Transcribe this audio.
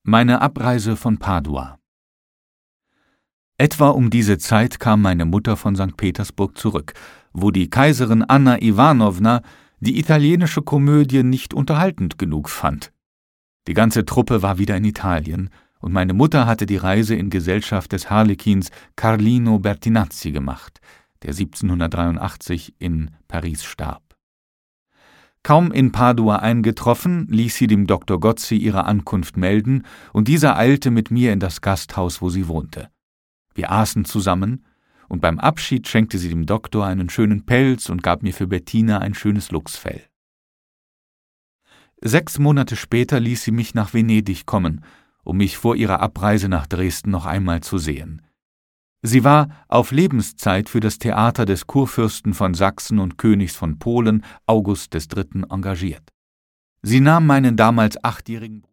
Meine Abreise von Padua. Etwa um diese Zeit kam meine Mutter von St. Petersburg zurück, wo die Kaiserin Anna Iwanowna die italienische Komödie nicht unterhaltend genug fand. Die ganze Truppe war wieder in Italien, und meine Mutter hatte die Reise in Gesellschaft des Harlekins Carlino Bertinazzi gemacht, der 1783 in Paris starb. Kaum in Padua eingetroffen, ließ sie dem Dr. Gozzi ihre Ankunft melden, und dieser eilte mit mir in das Gasthaus, wo sie wohnte. Wir aßen zusammen, und beim Abschied schenkte sie dem Doktor einen schönen Pelz und gab mir für Bettina ein schönes Luchsfell. 6 Monate später ließ sie mich nach Venedig kommen, um mich vor ihrer Abreise nach Dresden noch einmal zu sehen. Sie war auf Lebenszeit für das Theater des Kurfürsten von Sachsen und Königs von Polen, August III., engagiert. Sie nahm meinen damals 8-jährigen